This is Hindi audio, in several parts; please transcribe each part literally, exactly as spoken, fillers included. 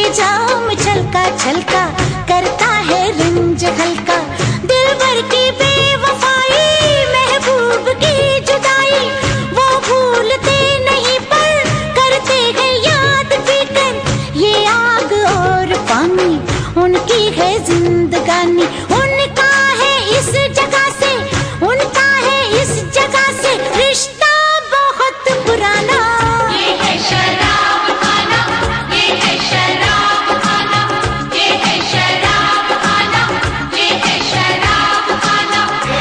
जाम छलका छलका करता है रंज हल्का। दिल भर की बेवफाई, महबूब की जुदाई, वो भूलते नहीं पर करते हैं याद पीकर। ये आग और पानी उनकी है जिंदगानी, उनका है इस जगह से, उनका है इस जगह से रिश्ता बहुत पुराना। ये है शराब खाना, ये है शराब खाना, ये है शराब खाना, ये है शराब खाना।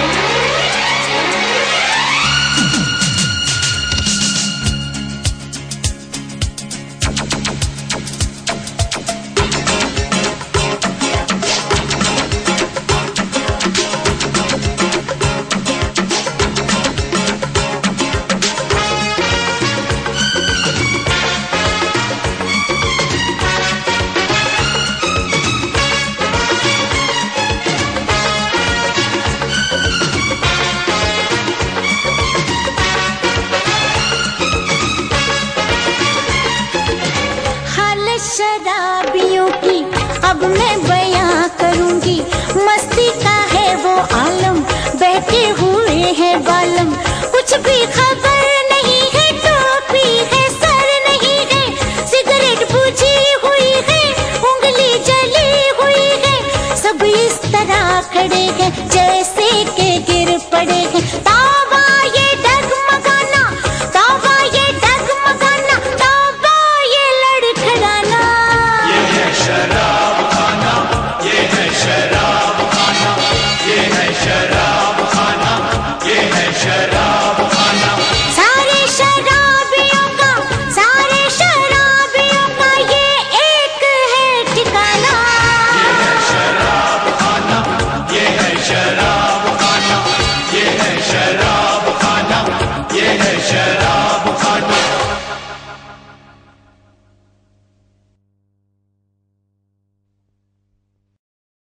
हालत शराबियों की अब मैं बयां करूंगी, मस्ती का है वो आलम, बैठे हुए हैं बालम, कुछ भी खबर नहीं है, टोपी है सर नहीं है, सिगरेट बुझी हुई है, उंगली जली हुई है, सब इस तरह खड़े हैं